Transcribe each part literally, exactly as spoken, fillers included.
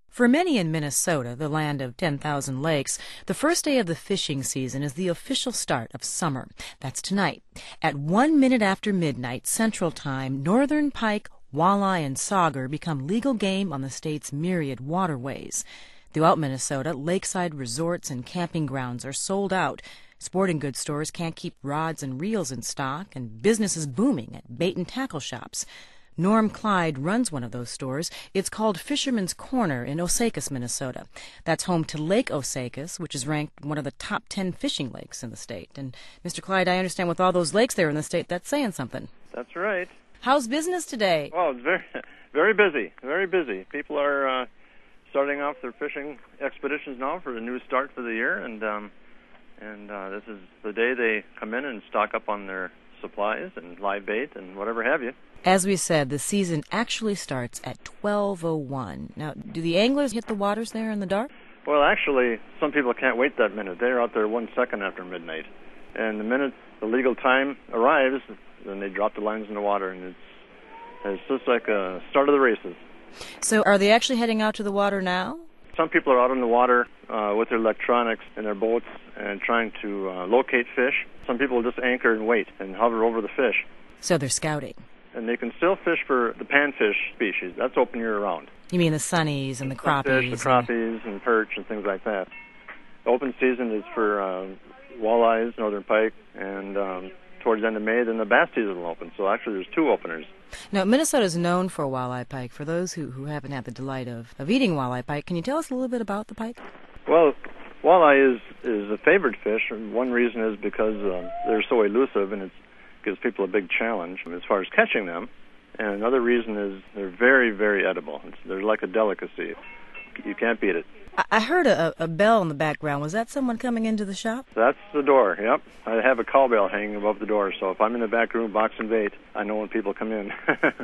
For many in Minnesota, the land of ten thousand lakes, the first day of the fishing season is the official start of summer. That's tonight. At one minute after midnight Central Time, northern pike, walleye, and sauger become legal game on the state's myriad waterways. Throughout Minnesota, lakeside resorts and camping grounds are sold out. Sporting goods stores can't keep rods and reels in stock, and business is booming at bait and tackle shops. Norm Clyde runs one of those stores. It's called Fisherman's Corner in Osakis, Minnesota. That's home to Lake Osakis, which is ranked one of the top ten fishing lakes in the state. And, Mister Clyde, I understand with all those lakes there in the state, that's saying something. That's right. How's business today? Well, it's very, very busy, very busy. People are uh, starting off their fishing expeditions now for the new start for the year, and um, and uh, this is the day they come in and stock up on their supplies and live bait and whatever have you. As we said, the season actually starts at twelve oh one. Now, do the anglers hit the waters there in the dark? Well, actually, some people can't wait that minute. They're out there one second after midnight. And the minute the legal time arrives, then they drop the lines in the water, and it's, it's just like a start of the races. So are they actually heading out to the water now? Some people are out in the water uh, with their electronics in their boats and trying to uh, locate fish. Some people just anchor and wait and hover over the fish. So they're scouting. And they can still fish for the panfish species. That's open year-round. You mean the sunnies and the crappies? Sunfish, the crappies and perch and things like that. The open season is for uh, walleyes, northern pike, and um, towards the end of May, then the bass season will open. So actually there's two openers. Now, Minnesota is known for walleye pike. For those who, who haven't had the delight of, of eating walleye pike, can you tell us a little bit about the pike? Well, walleye is, is a favored fish, and one reason is because uh, they're so elusive, and it gives people a big challenge as far as catching them. And another reason is they're very, very edible. It's, they're like a delicacy. You can't beat it. I, I heard a, a bell in the background. Was that someone coming into the shop? That's the door, yep. I have a call bell hanging above the door, so if I'm in the back room boxing bait, I know when people come in.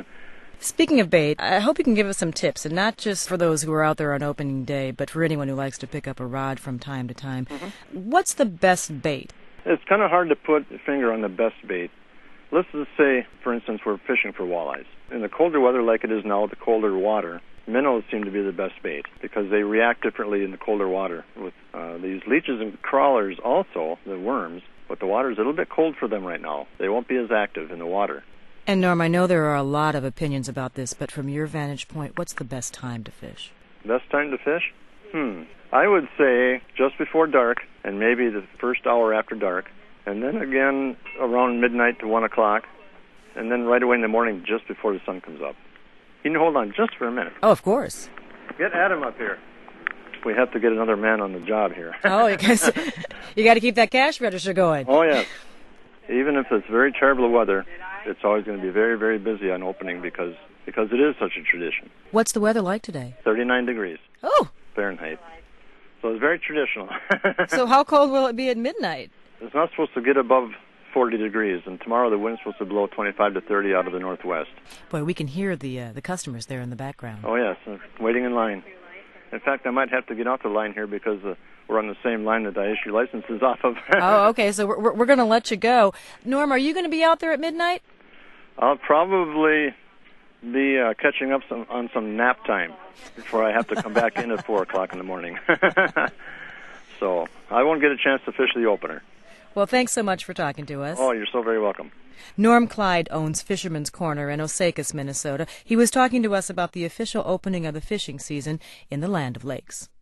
Speaking of bait, I hope you can give us some tips, and not just for those who are out there on opening day, but for anyone who likes to pick up a rod from time to time. Mm-hmm. What's the best bait? It's kind of hard to put a finger on the best bait. Let's just say, for instance, we're fishing for walleyes. In the colder weather like it is now, the colder water, minnows seem to be the best bait because they react differently in the colder water. With uh, these leeches and crawlers also, the worms, but the water is a little bit cold for them right now. They won't be as active in the water. And Norm, I know there are a lot of opinions about this, but from your vantage point, what's the best time to fish? Best time to fish? Hmm. I would say just before dark, and maybe the first hour after dark, and then again around midnight to one o'clock, and then right away in the morning just before the sun comes up. Can you hold on just for a minute? Oh, of course. Get Adam up here. We have to get another man on the job here. Oh, because you got to keep that cash register going. Oh, yes. Even if it's very terrible weather, it's always going to be very, very busy on opening because because it is such a tradition. What's the weather like today? thirty-nine degrees. Oh. Fahrenheit. So it's very traditional. So how cold will it be at midnight? It's not supposed to get above forty degrees, and tomorrow the wind's supposed to blow twenty-five to thirty out of the northwest. Boy, we can hear the uh, the customers there in the background. Oh, yes, uh, waiting in line. In fact, I might have to get off the line here because uh, we're on the same line that I issue licenses off of. Oh, okay, so we're, we're going to let you go. Norm, are you going to be out there at midnight? I'll probably be uh, catching up some, on some nap time before I have to come back in at four o'clock in the morning. So I won't get a chance to fish the opener. Well, thanks so much for talking to us. Oh, you're so very welcome. Norm Clyde owns Fisherman's Corner in Osakis, Minnesota. He was talking to us about the official opening of the fishing season in the Land of Lakes.